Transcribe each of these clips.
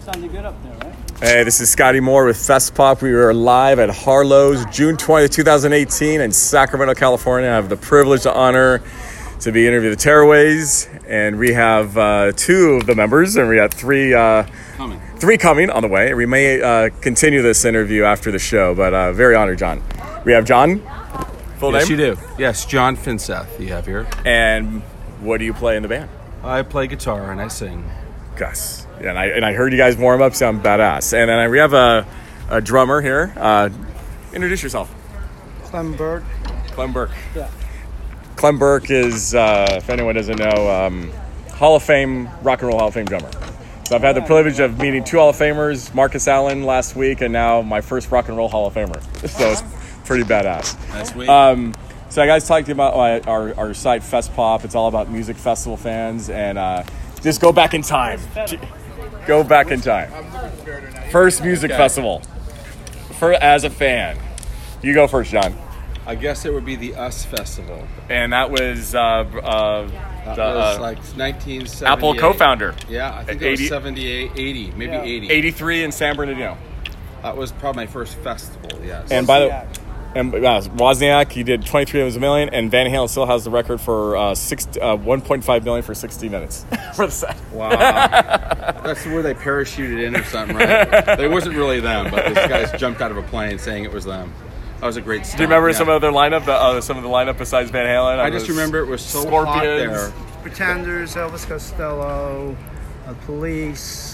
sounded good up there, right? Hey, this is Scotty Moore with Fest Pop. We are live at Harlow's June 20th, 2018 in Sacramento, California. I have the privilege, the honor to be interviewing the Tearaways, and we have two of the members, and we got three coming on the way. We may continue this interview after the show, but very honored, John. We have John. Full name? Yes, you do. Yes, John Finseth you have here. And what do you play in the band? I play guitar and I sing. Gus. Yeah, and I heard you guys warm up, sound badass. And then we have a drummer here. Introduce yourself. Clem Burke. Clem Burke. Yeah. Clem Burke is, if anyone doesn't know, Hall of Fame, Rock and Roll Hall of Fame drummer. So I've had the privilege of meeting two Hall of Famers, Marcus Allen last week, and now my first Rock and Roll Hall of Famer. So it's pretty badass. That's sweet. So I guys talked to you about our site, Fest Pop. It's all about music festival fans, and just go back in time. Go back in time. First music festival as a fan. You go first, John. I guess it would be the US Festival. And that was That was like 1978. Apple co-founder. Yeah, I think it was 78, 80, maybe 80. 83 in San Bernardino. That was probably my first festival, yes. And by the Wozniak, he did 23 of a million, and Van Halen still has the record for 1.5 million for 60 minutes for the set. Wow. That's where they parachuted in or something, right? It wasn't really them, but these guys jumped out of a plane saying it was them. That was a great stunt. Do you remember some of their lineup? Some of the lineup besides Van Halen? I just remember it was so hot there. Pretenders, Elvis Costello, Police.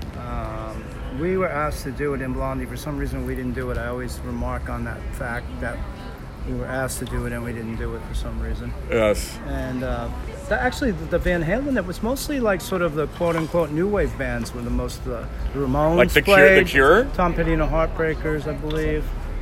We were asked to do it in Blondie. For some reason, we didn't do it. I always remark on that fact that we were asked to do it and we didn't do it for some reason. Yes. And actually, the Van Halen, it was mostly like sort of the quote-unquote new wave bands were the most. The Ramones like the played, Cure? Tom Petty and the Heartbreakers, I believe.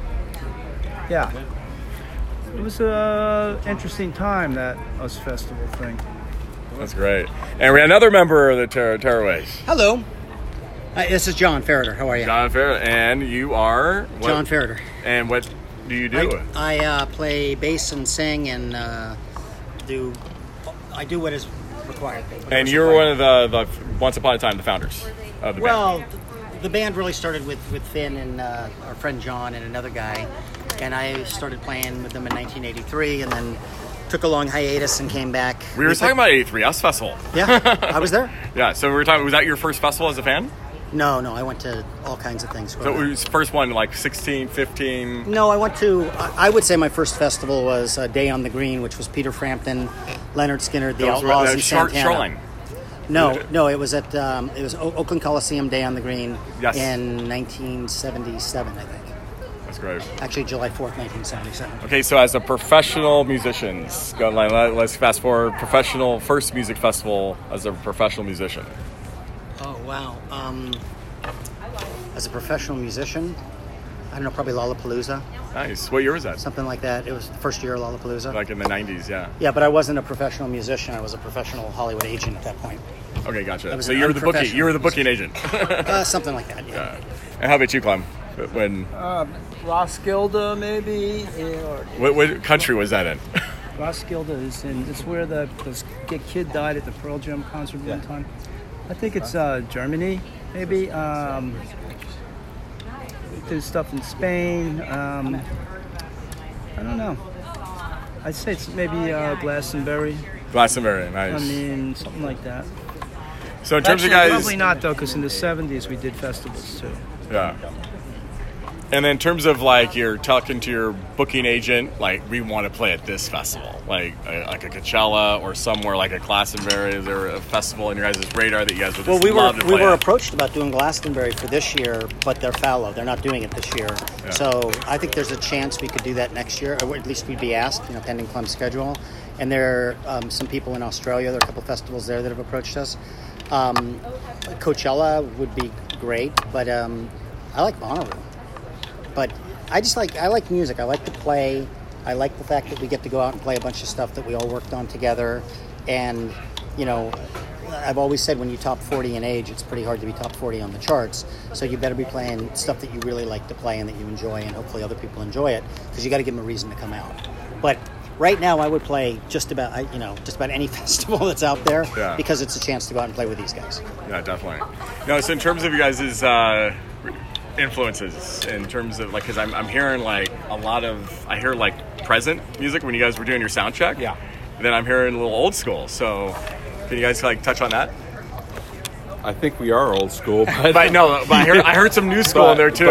Yeah. It was an interesting time, that US Festival thing. That's great. And we had another member of the Tearaways. Hello. This is John Ferreter. How are you? John Ferreter. And you are? John Ferreter. And what do you do? I play bass and sing and do what is required. And you were one of the once upon a time, the founders of the band. Well, the band really started with Finn and our friend John and another guy. And I started playing with them in 1983 and then took a long hiatus and came back. We were talking about 83, US Festival. Yeah, I was there. Yeah, so we were talking, was that your first festival as a fan? No, I went to all kinds of things. So it was the first one, like 16, 15? No, I would say my first festival was Day on the Green, which was Peter Frampton, Leonard Skinner, the Outlaws, and Santana. Shoreline. No, it was at Oakland Coliseum Day on the Green in 1977, I think. That's great. Actually, July 4th, 1977. Okay, so as a professional musician, let's fast forward, first music festival as a professional musician. Oh, wow. As a professional musician, I don't know, probably Lollapalooza. Nice. What year was that? Something like that. It was the first year of Lollapalooza. Like in the 90s, yeah. Yeah, but I wasn't a professional musician. I was a professional Hollywood agent at that point. Okay, gotcha. So you were the booking agent. Something like that, yeah. And how about you, Clem? When Roskilde, maybe. What country was that in? Roskilde it's where the kid died at the Pearl Jam concert one time. I think it's Germany, maybe. Do stuff in Spain. I don't know. I'd say it's maybe Glastonbury. Glastonbury, nice. I mean, something like that. So in terms of guys... Probably not, though, because in the 70s we did festivals, too. Yeah. And then in terms of, like, you're talking to your booking agent, like, we want to play at this festival, like a Coachella or somewhere like a Glastonbury. Is there a festival in your guys' radar that you guys would just love to play we were at? approached about doing Glastonbury for this year, but they're fallow. They're not doing it this year. Yeah. So I think there's a chance we could do that next year, or at least we'd be asked, pending Clem's schedule. And there are some people in Australia. There are a couple festivals there that have approached us. Coachella would be great, but I like Bonnaroo. But I like music. I like to play. I like the fact that we get to go out and play a bunch of stuff that we all worked on together. And, I've always said when you top 40 in age, it's pretty hard to be top 40 on the charts. So you better be playing stuff that you really like to play and that you enjoy, and hopefully other people enjoy it, because you got to give them a reason to come out. But right now I would play just about any festival that's out there Yeah. because it's a chance to go out and play with these guys. Yeah, definitely. No, so in terms of you guys' influences, in terms of like, because I'm hearing like a lot of, I hear like present music when you guys were doing your sound check. Yeah. And then I'm hearing a little old school. So can you guys like touch on that? I think we are old school, but I heard some new school in there too.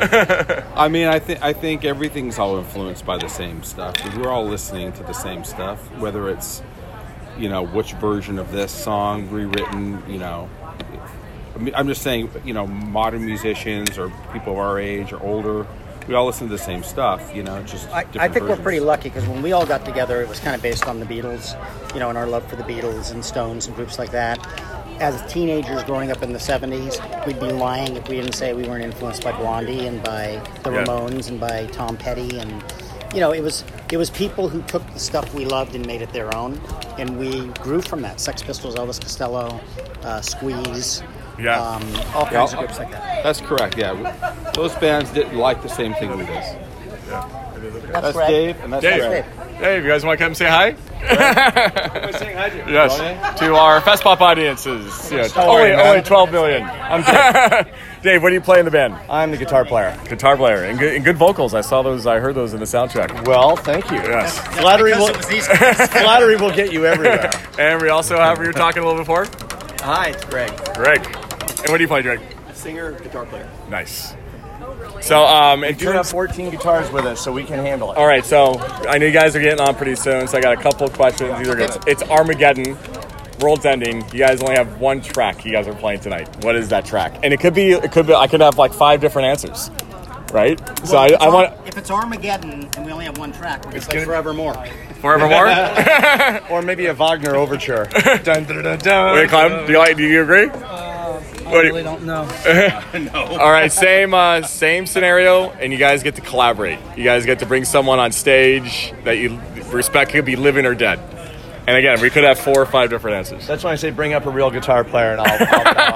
I mean, I think everything's all influenced by the same stuff. We're all listening to the same stuff, whether it's, you know, which version of this song rewritten, you know. I mean, I'm just saying, you know, modern musicians or people of our age or older, we all listen to the same stuff, you know, just I different think we're versions. pretty lucky because when we all got together, it was kind of based on the Beatles, you know, and our love for the Beatles and Stones and groups like that. As teenagers growing up in the 70s, we'd be lying if we didn't say we weren't influenced by Blondie and by the Yeah. Ramones and by Tom Petty. And, you know, it was people who took the stuff we loved and made it their own. And we grew from that. Sex Pistols, Elvis Costello, Squeeze, Yeah. all kinds of groups like that. That's correct, yeah. Those bands didn't like the same thing we did. That's Greg. Dave, and that's Dave. Greg. Hey, you guys want to come say hi? Saying hi to Yes, to our Fest Pop audiences. Yeah, are you, man? only 12 million. I'm Dave. Dave, what do you play in the band? I'm the guitar player. Guitar player and good vocals. I saw those. I heard those in the soundtrack. Well, thank you. Yes. Flattery will get you everywhere. And we also have, we were talking a little before, Hi, it's Greg. Greg. And what do you play, Greg? Singer, guitar player. Nice. So, in We do have terms, 14 guitars with us, so we can handle it. all right. So, I know you guys are getting on pretty soon. So, I got a couple of questions. It's Armageddon, World's Ending. You guys only have one track. You guys are playing tonight. What is that track? And it could be. I could have like 5 different answers, right? So, I want If it's Armageddon and we only have one track, we're going to play gonna- Forevermore. Forevermore. Or maybe a Wagner overture. Dun, dun, dun, dun. Wait, Clem, do you agree? I really don't know. All right, same scenario, and you guys get to collaborate. You guys get to bring someone on stage that you respect, could be living or dead. And again, we could have 4 or 5 different answers. That's when I say bring up a real guitar player, and I'll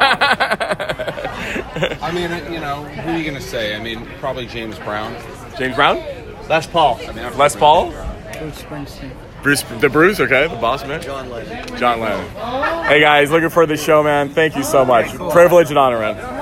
I mean, you know, who are you going to say? I mean, probably James Brown. James Brown, Les Paul. I mean, Les Paul, Bruce Springsteen. Bruce, okay, the boss man. John Lennon. John Lennon. Hey guys, looking for the show, man. Thank you so much. Privilege and honor, man.